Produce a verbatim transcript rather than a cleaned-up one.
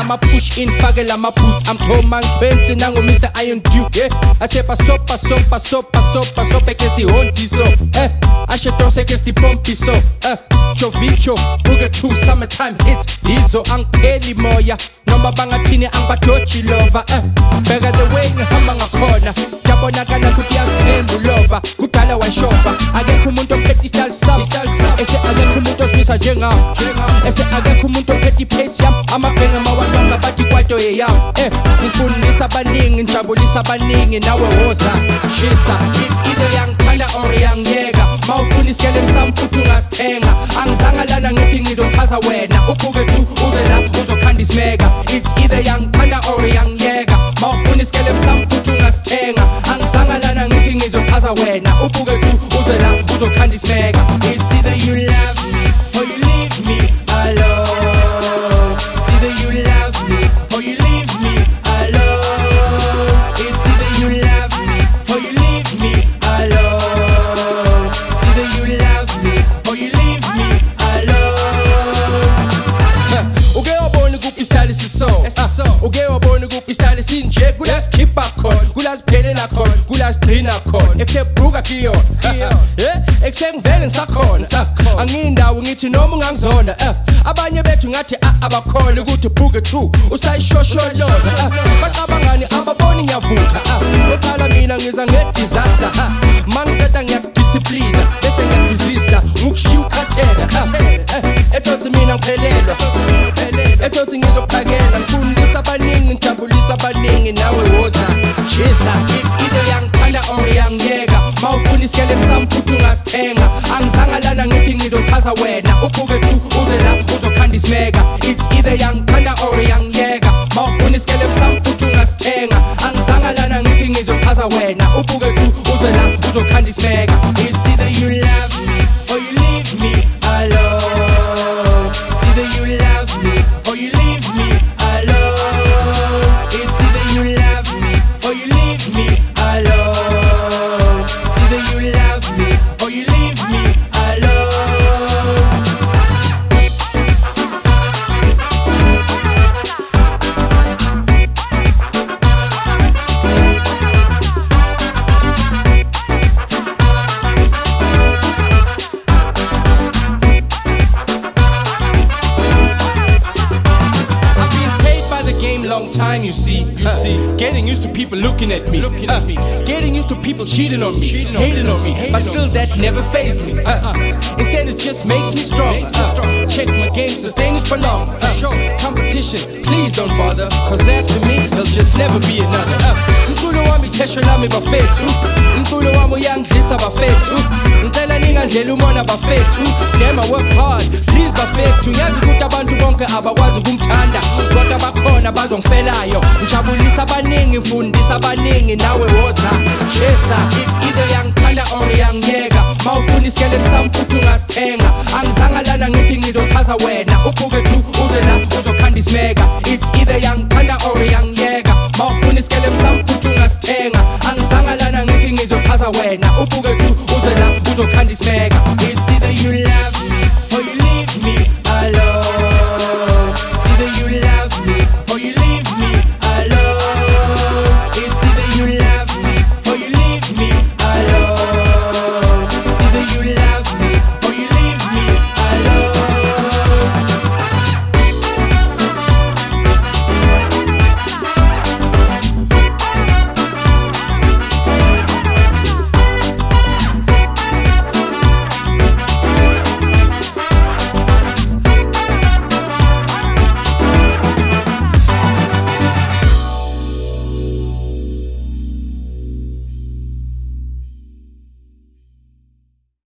lama push in fake lama boots amthoma ngiphensi nango Mister Iron Duke yeah ase paso paso paso paso paso against the hondiso eh ashe dose against the pompiso eh Jovicho buga two summertime hits lizo angipheli moya noma bangathini angibadoji lova eh beka the way ngihamba ngakhona yabonakala ukuthi yazithemba ulova kudala washova akekho umuntu ophethe style sami ese akekho umuntu oswisa njengawo ese akekho umuntu ophethe pace yami amabhenga mawalonga bathi kwato yeyami eh ngifundisa abaningi njabulisa abaningi nawe woza shisa it's either yangithanda or yangiyeka mawufuna isikele msami futhi ungasithenga angizanga lana ngithi ngizochaza wena ubuke tu uze la uzokhanda isimeka it's either yangithanda or yangiyeka mawufuna isikele msami futhi ungasithenga angizanga lana ngithi ngizochaza wena ubuke tu uze la uzokhanda isimeka it's either you love me or you leave me alone it's either you love me or you leave me alone it's either you love me or you leave me alone it's either you love me or you leave me alone uke wabona kuphi style siso uke wabona kuphi style sinje kulasikhipha khona kulasiphelela khona kulasigcina khona eksebuka kiyo eh eksengivele ngisakhona angindawo ngithi noma ungangizona abanye bethu ngathi abakhona ukuthi buke two usayishosholoza baqabangani ababoni ngiyavutha oqala mina ngiza ngedisaster mangiceda ngiyakudiscipline bese ngiyadisista ngokushiya ukhathela ethothi mina ngiphelelwa ethothi ngizophakela ngifundisa abaningi ngijabulisa abaningi nawe woza chisa it's either yangithanda or yangiyeka mawufuna isikele msami futhi ungasithenga angizanga lana ngithi ngizochaza wena ubuke tu uze la uzokhanda isimeka it's either yangithanda or yangiyeka mawufuna isikele msami futhi ungasithenga angizanga lana ngithi ngizochaza wena ubuke tu uze la uzokhanda isimeka it's either you love me or you leave me alone it's either you love me or you leave me alone it's either you love me or you leave me alone it's either you love me or you leave me alone long time, you see, you uh, see, getting used to people looking at me, looking uh, at me. Getting used to people cheating on me, cheating hating on me, hating but still that never fazed me. Uh, uh, instead, it just makes me stronger. Uh, check my game, sustain it for long. Uh, competition, please don't bother, cause after me, there'll just never be another. Mkulo wami tesho lami bafethu, mkulo wami yangidlisa bafethu, ngicela ningandlela umona bafethu. Damn, I work hard, please bafethu. Ngiyazi ukuthi abantu bonke abakwazi ukumthanda, kodwa bakhona bazongifelayo. Ngijabulisa abaningi, mfundisa abaningi, nawe woza chesa. It's either yangithanda or yangiyeka, mawufuna isikele msami futhi ungasithenga. Angizanga lana ngithi ngizochaza wena, ubuke tu uze la uzokhanda isimeka. It's either yangithanda or yangiyeka, mawufuna isikele msami futhi ungasithenga. Angizanga lana ngithi ngizochaza wena, ubuke tu uze la uzokhanda isimeka.